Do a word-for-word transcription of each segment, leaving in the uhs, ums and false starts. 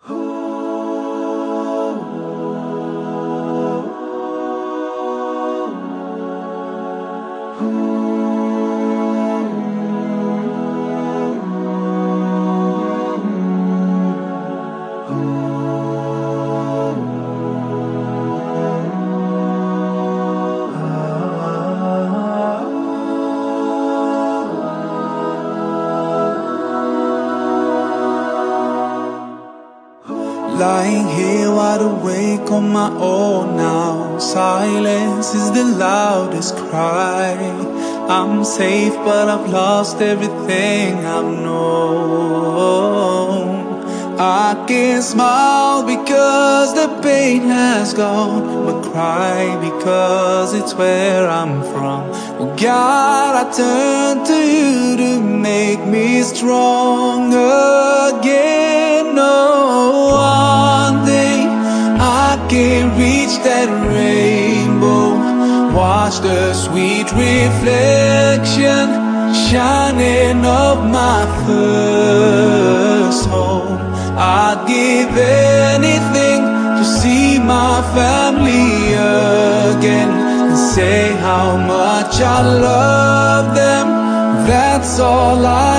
Lying here wide awake on my own now. Silence is the loudest cry. I'm safe but I've lost everything I've known. I can smile because the pain has gone, but cry because it's where I'm from. Oh God, I turn to you to make me strong again. No, one day I can reach that rainbow, watch the sweet reflection shining of my first home. I'd give anything to see my family again and say how much I love them. That's all I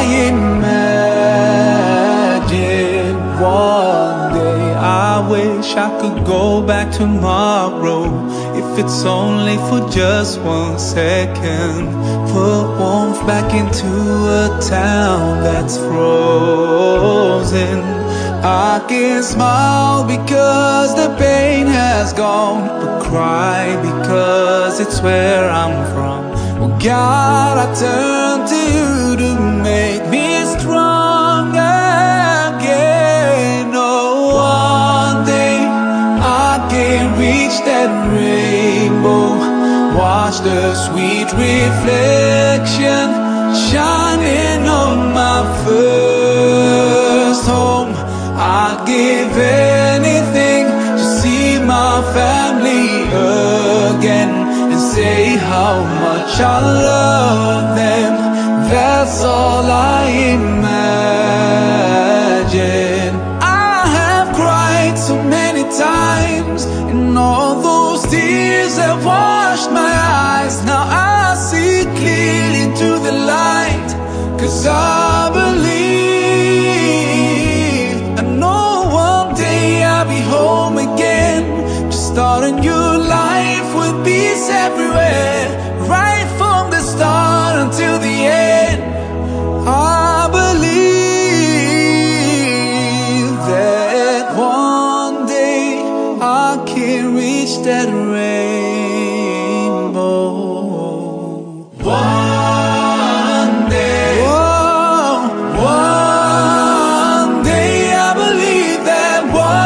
imagine. One day I wish I could go back tomorrow, if it's only for just one second. Put warmth back into a town that's frozen. I can smile because the pain has gone, but cry because it's where I'm from. Oh God, I turn to you to make me strong again. Oh, one day I can reach that rainbow, watch the sweet reflection shining on my first home. I'd give anything to see my family again and say how much I love them. That's all I imagine. I have cried so many times, and all those tears have washed my eyes. Now I see clearly into the light, 'cause I believe. I'll be home again to start a new life with peace everywhere, right from the start until the end. I believe that one day I can reach that rainbow. One day, oh, one day I believe that one.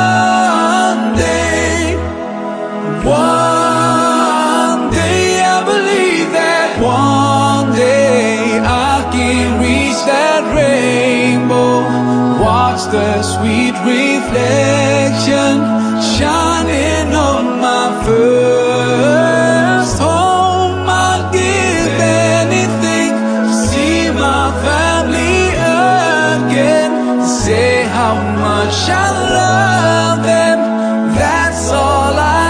One day I believe that one day I can reach that rainbow, watch the sweet reflection shining on my first home. I'd give anything to see my family again, to say how much I love them. That's all I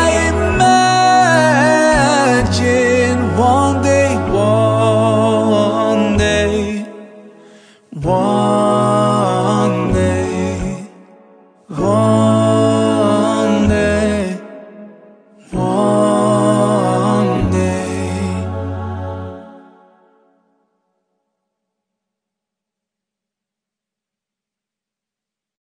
imagine. One day, one day, one